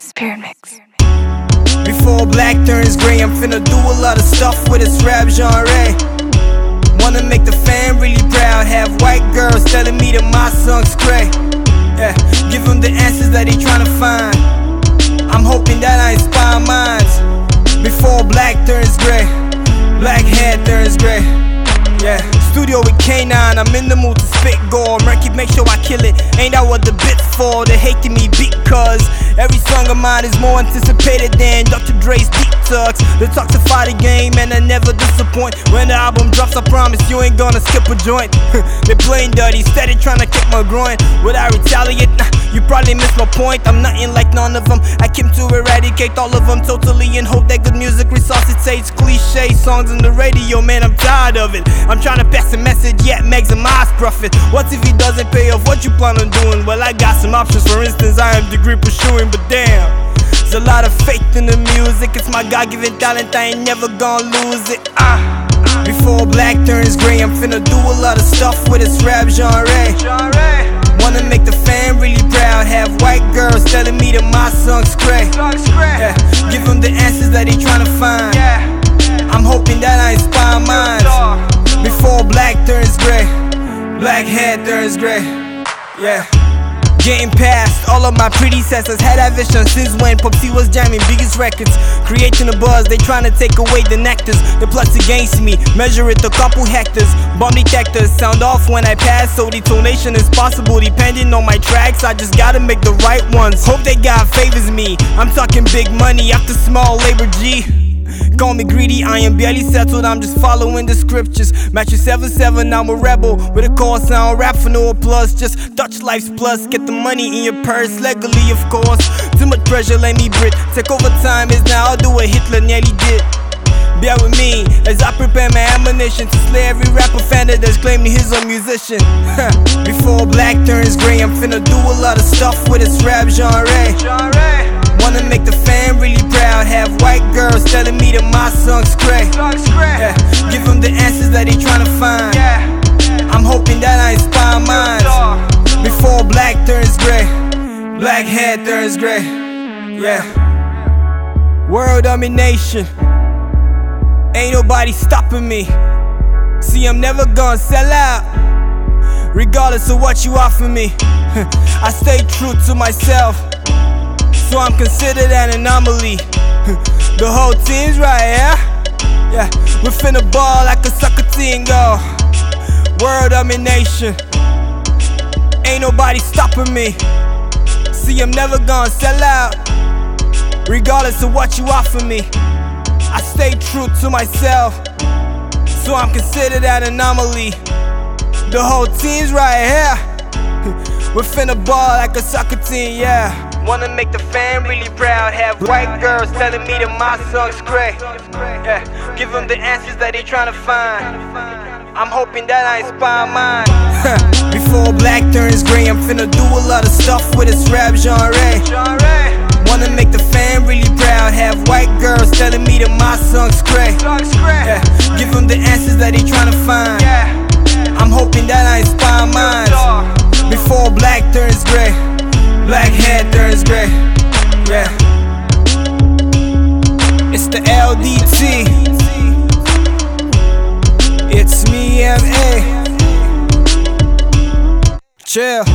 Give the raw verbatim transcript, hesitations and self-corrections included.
Spirit Mix. Before black turns gray, I'm finna do a lot of stuff with this rap genre. Wanna make the fam really proud. Have white girls telling me that my song's cray. Yeah, give them the answers that they tryna find. I'm hoping that I inspire minds. Before black turns gray, black hair turns gray. Yeah, studio with K nine, I'm in the mood to spit gore. Murky, make sure I kill it, ain't that what the bit's for? They hating me because every song of mine is more anticipated than Doctor Dre's Deep Talks. They talk to fight the game and I never disappoint. When the album drops, I promise you ain't gonna skip a joint. They playing dirty, steady trying to kick my groin. Would I retaliate? Nah, you probably missed my point. I'm nothing like none of them. I came to eradicate all of them totally and hope that good music resuscitates cliche songs on the radio. Man, I'm tired of it. I'm trying to pass a message, yet maximize profit. What if he doesn't pay off what you plan on doing? Well, I got some options. For instance, I am degree pursuing, but damn, there's a lot of faith in the music. It's my God-given talent, I ain't never gonna lose it. Ah. Before black turns gray, I'm finna do a lot of stuff with this rap genre. Wanna make the fam really proud. Have white girls telling me that my song's cray. Yeah, give them the answers that they tryna find. I'm hoping that I inspire minds. Before black turns gray, black hair turns gray. Yeah, getting past all of my predecessors. Had that vision since when Popsy was jamming biggest records. Creating a buzz, they trying to take away the nectars. The plots against me, measure it a couple hectares. Bomb detectors sound off when I pass, so detonation is possible depending on my tracks. I just gotta make the right ones. Hope they God favors me. I'm talking big money after small labor, G. Call me greedy, I am barely settled, I'm just following the scriptures. Match you seven seven, I'm a rebel with a core sound, rap for no plus. Just touch life's plus, get the money in your purse, legally of course. Too much pressure, let me breathe. Take over time is now, I'll do what Hitler nearly did. Bear with me as I prepare my ammunition to slay every rap offender that's claiming he's a musician. Before black turns gray, I'm finna do a lot of stuff with this rap genre. Wanna make the fam really proud. Have white girls telling me that my song's cray. Yeah, give them the answers that they tryna find. I'm hoping that I inspire minds. Before black turns gray, black hair turns gray. Yeah, world domination, ain't nobody stopping me. See, I'm never gonna sell out, regardless of what you offer me. I stay true to myself, so I'm considered an anomaly. The whole team's right, yeah? Yeah, we finna ball like a soccer team, go. World domination, ain't nobody stopping me. See, I'm never gonna sell out, regardless of what you offer me. I stay true to myself, so I'm considered an anomaly. The whole team's right here. We finna ball like a soccer team, yeah. Wanna make the fam really proud. Have white girls telling me that my song's cray. Yeah, give them the answers that they tryna find. I'm hoping that I inspire mine. Before black turns gray, I'm finna do a lot of stuff with this rap genre. Wanna make the fam really proud. Have white girls telling me that my song's cray. Yeah, give them the answers that they tryna find. I'm hoping that I inspire minds. Before black turns gray, black hair turns gray. Yeah, it's the L D T. It's me, M A. Chill.